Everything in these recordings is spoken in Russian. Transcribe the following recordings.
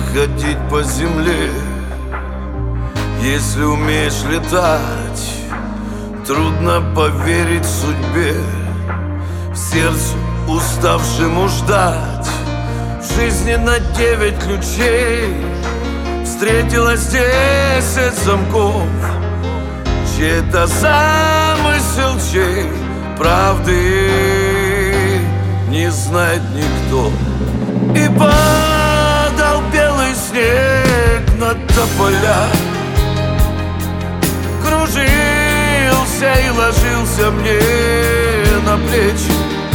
ходить по земле. Если умеешь летать, трудно поверить судьбе. В сердцу уставшему ждать, в жизни на 9 ключей встретилось 10 замков. Чей-то замысел, чей правды не знает никто. И падал белый снег на тополя, кружился и ложился мне на плечи.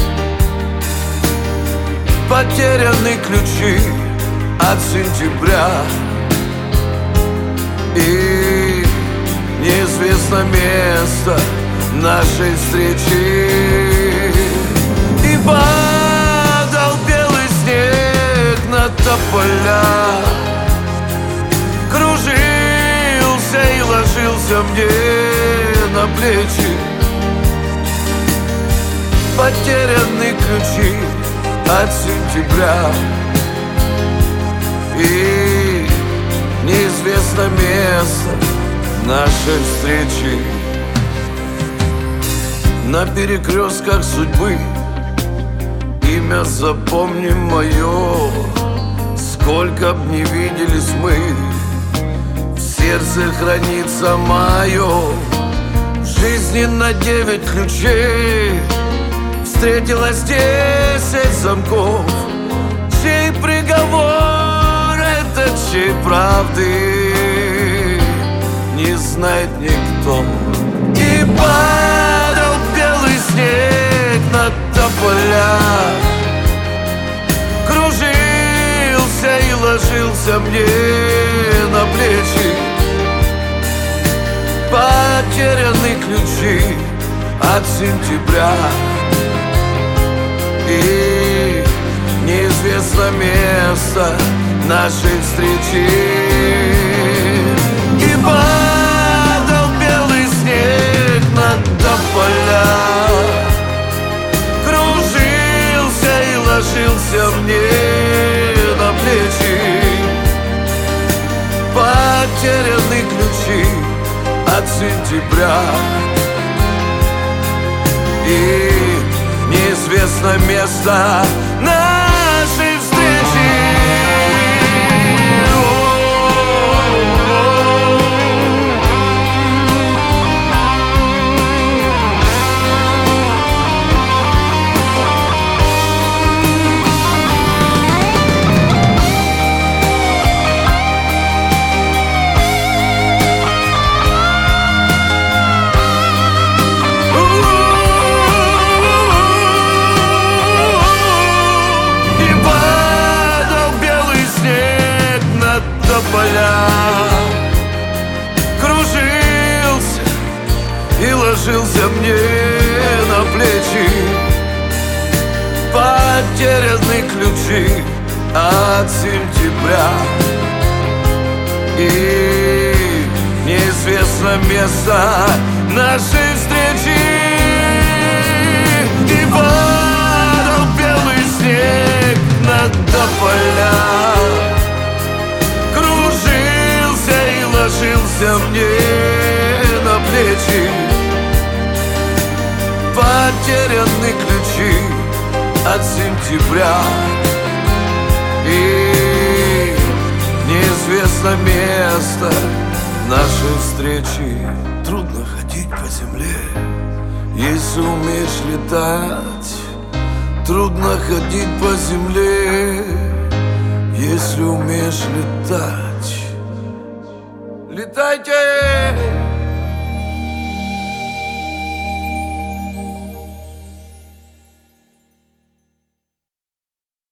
Потеряны ключи от сентября, и неизвестно место нашей встречи. И падал белый снег на тополя, кружился и ложился мне на плечи. Потеряны ключи от сентября, и неизвестно место нашей встречи. На перекрестках судьбы имя запомни мое. Сколько б не виделись мы, в сердце хранится мое. В жизни на 9 ключей встретилось 10 замков. Чей приговор это, чей правды не знает никто. И падал белый снег на тополя, кружился и ложился мне на плечи. Потеряны ключи от сентября, и неизвестно место нашей встречи. И падал белый снег на тополя, кружился и ложился мне на плечи. Потеряны ключи от сентября, и неизвестно место нашей встречи. Кружился и ложился мне на плечи. Потеряны ключи от сентября, и неизвестно место нашей встречи. И падал белый снег на тополя, ложился мне на плечи. Потеряны ключи от сентября, и неизвестно место нашей встречи. Трудно ходить по земле, если умеешь летать. Трудно ходить по земле, если умеешь летать. Летайте!